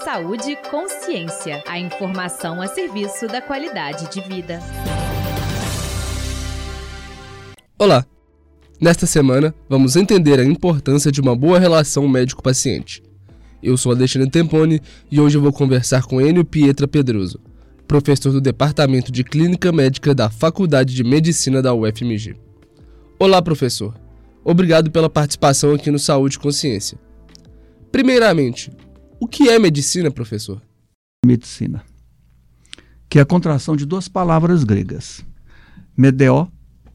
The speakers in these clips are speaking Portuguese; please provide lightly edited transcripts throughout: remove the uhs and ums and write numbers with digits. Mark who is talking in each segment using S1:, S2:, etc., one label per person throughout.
S1: Saúde e Consciência. A informação a serviço da qualidade de vida.
S2: Olá! Nesta semana, vamos entender a importância de uma boa relação médico-paciente. Eu sou Alexandre Temponi e hoje eu vou conversar com Enio Pietra Pedroso, professor do Departamento de Clínica Médica da Faculdade de Medicina da UFMG. Olá, professor! Obrigado pela participação aqui no Saúde e Consciência. Primeiramente, o que é medicina, professor?
S3: Medicina, que é a contração de duas palavras gregas. Medeo,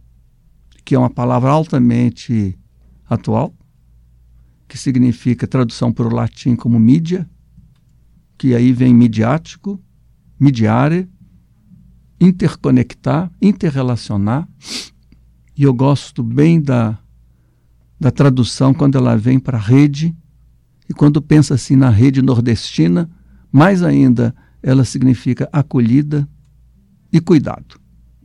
S3: que é uma palavra altamente atual, que significa tradução para o latim como mídia, que aí vem midiático, mediare, interconectar, interrelacionar. E eu gosto bem da tradução quando ela vem para rede, e quando pensa assim na rede nordestina, mais ainda ela significa acolhida e cuidado.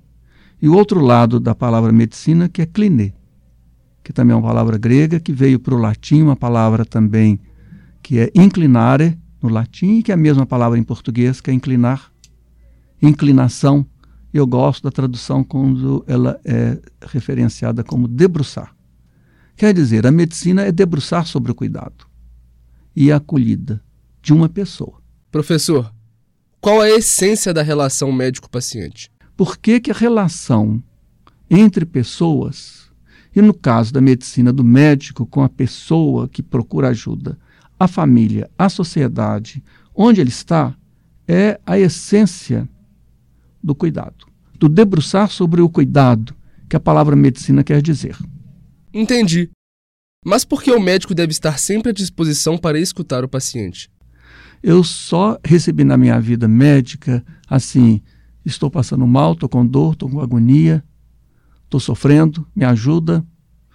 S3: E o outro lado da palavra medicina, que é cliné, que também é uma palavra grega, que veio para o latim, uma palavra também que é inclinare, no latim, e que é a mesma palavra em português, que é inclinar, inclinação. Eu gosto da tradução quando ela é referenciada como debruçar. Quer dizer, a medicina é debruçar sobre o cuidado e a acolhida de uma pessoa.
S2: Professor, qual é a essência da relação médico-paciente?
S3: Por que a relação entre pessoas, e no caso da medicina do médico com a pessoa que procura ajuda, a família, a sociedade, onde ele está, é a essência do cuidado, do debruçar sobre o cuidado, que a palavra medicina quer dizer.
S2: Entendi. Mas por que o médico deve estar sempre à disposição para escutar o paciente?
S3: Eu só recebi na minha vida médica, assim, estou passando mal, estou com dor, estou com agonia, estou sofrendo, me ajuda,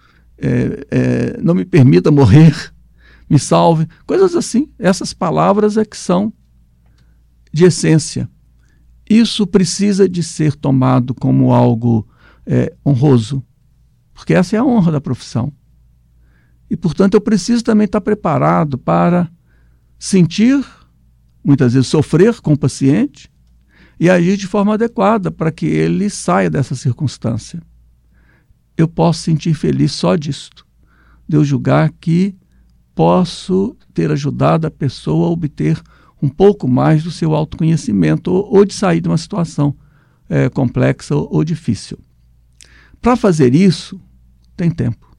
S3: não me permita morrer, me salve, coisas assim. Essas palavras é que são de essência. Isso precisa de ser tomado como algo honroso, porque essa é a honra da profissão. E, portanto, eu preciso também estar preparado para sentir, muitas vezes sofrer com o paciente e agir de forma adequada para que ele saia dessa circunstância. Eu posso sentir feliz só disto, de eu julgar que posso ter ajudado a pessoa a obter um pouco mais do seu autoconhecimento ou de sair de uma situação complexa ou difícil. Para fazer isso, tem tempo.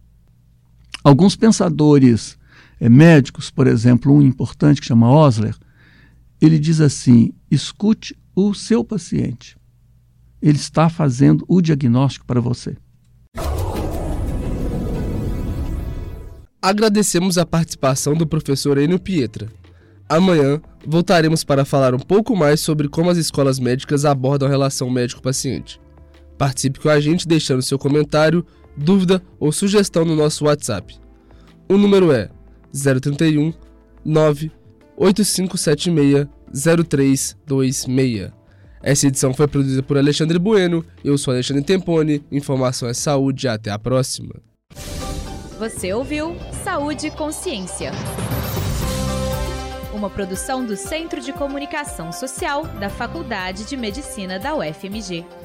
S3: Alguns pensadores médicos, por exemplo, um importante que chama Osler, ele diz assim: escute o seu paciente. Ele está fazendo o diagnóstico para você.
S2: Agradecemos a participação do professor Enio Pietra. Amanhã voltaremos para falar um pouco mais sobre como as escolas médicas abordam a relação médico-paciente. Participe com a gente deixando seu comentário, dúvida ou sugestão no nosso WhatsApp. O número é 031 98576 0326. Essa edição foi produzida por Alexandre Bueno. Eu sou Alexandre Temponi. Informação é saúde. Até a próxima.
S1: Você ouviu Saúde e Consciência, uma produção do Centro de Comunicação Social da Faculdade de Medicina da UFMG.